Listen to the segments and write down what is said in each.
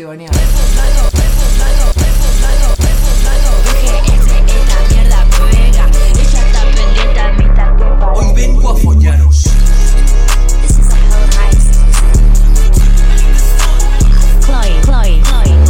Estoy baneado. Hoy vengo a follaros. Chloe.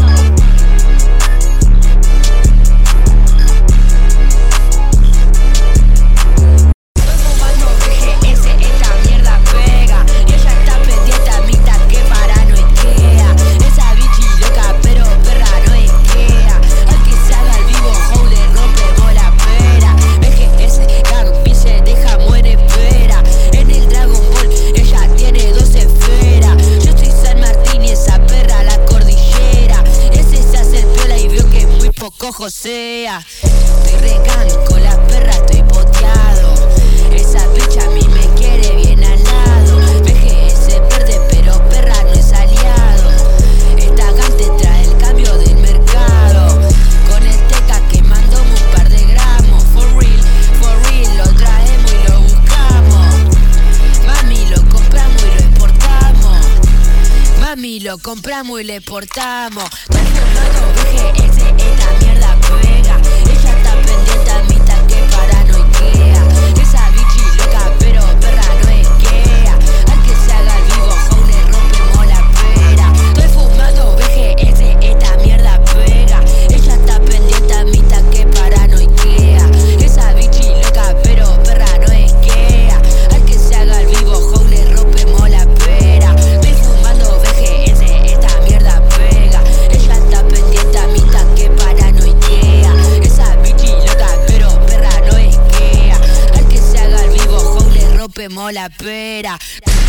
Josea, estoy recanco, la perra estoy poteado. Esa picha a mí me quiere bien al lado. VGS verde pero perra no es aliado. Esta gante trae el cambio del mercado. Con el teca quemando un par de gramos. For real, lo traemos y lo buscamos. Mami, lo compramos y lo exportamos. Mami, lo compramos y le exportamos. Estoy fumando VGS, esta mierda pega. Ella está pendiente a mitad que paranoiquea. Esa bichi loca pero perra no esquea. Al que se haga el vivo, jo, le rompemos la pera. Estoy fumando VGS, esta mierda pega. Ella está pendiente a mitad que paranoiquea. Esa bichi loca pero perra no esquea. Al que se haga el vivo, jo, le rompemos la pera. Estoy fumando VGS, esta mierda pega. Ella está pendiente a mitad que paranoiquea. Esa bichi loca pero perra no esquea. Al que se haga el vivo, jo, le rompemos la pera.